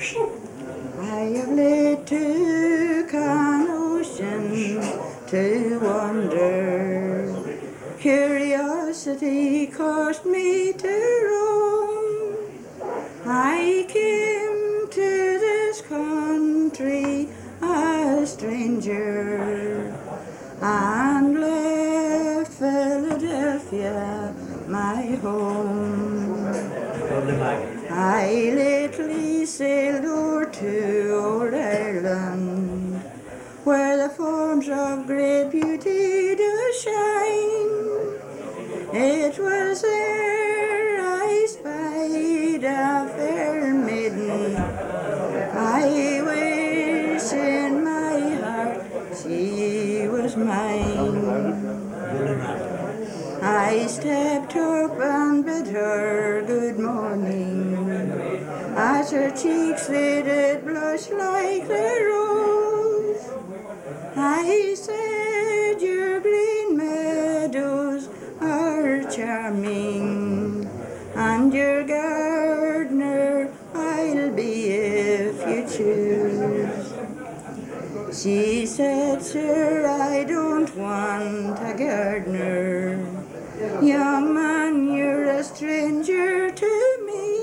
I have lived to Ocean to wander. Curiosity caused me to roam. I came to this country a stranger and left Philadelphia, my home. I lately sailed o'er to old Ireland, where the forms of great beauty do shine. It was there I spied a fair maiden. I wish in my heart she was mine. I stepped up and bid her good morning, as her cheeks they did blush like the rose. I said, your green meadows are charming, and your gardener I'll be if you choose. She said, sir, I don't want a gardener. Young man, you're a stranger to me.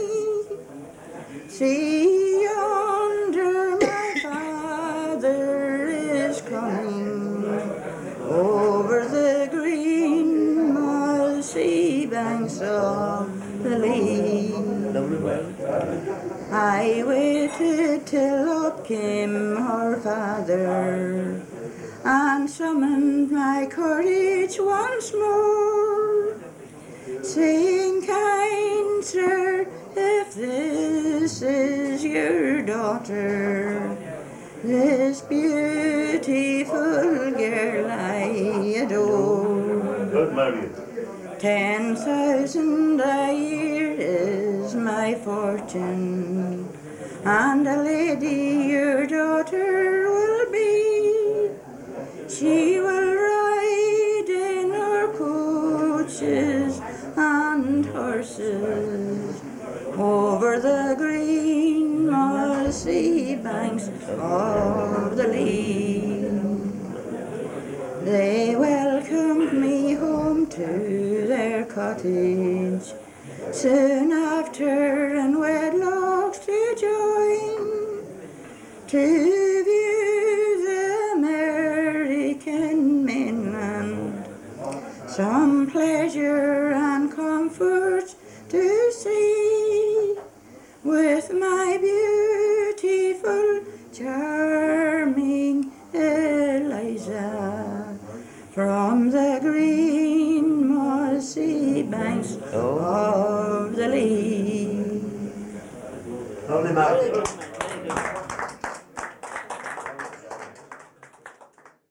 See yonder, my father is coming over the green mossy banks of the Lee. I waited till up came her father and summoned my courage once more, saying, kind sir, if this is your daughter, this beautiful girl I adore, Good, Marion. 10,000 a year is my fortune, and a lady your daughter will be. She will ride in our coaches and horses over the green mossy banks of the Lee. They welcomed me home to their cottage soon after, and wedlocks to join, to view the American mainland, some pleasure and comfort to see, with my beautiful, charming Eliza, from the green mossy banks of the Lee. Lovely, Marion.